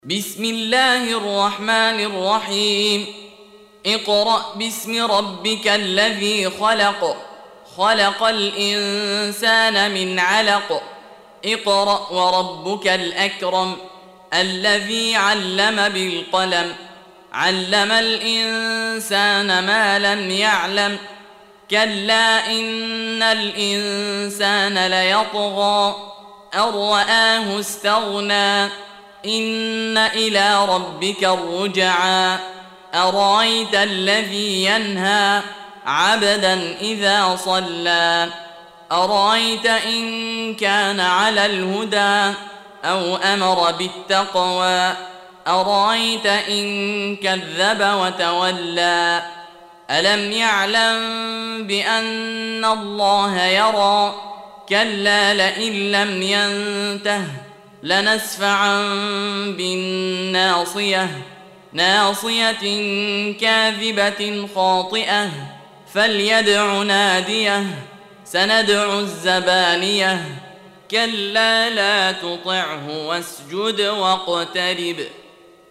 بسم الله الرحمن الرحيم. اقرأ باسم ربك الذي خلق، خلق الإنسان من علق. اقرأ وربك الأكرم الذي علم بالقلم، علم الإنسان ما لم يعلم. كلا إن الإنسان ليطغى أن رآه استغنى، إن إلى ربك الرجعى. أرأيت الذي ينهى عبدا إذا صلى، أرأيت إن كان على الهدى أو أمر بالتقوى، أرأيت إن كذب وتولى. ألم يعلم بأن الله يرى، كلا لئن لم ينته لنسفعا بالناصية، ناصية كاذبة خاطئة، فليدع ناديه سندع الزبانية. كلا لا تطعه واسجد واقترب.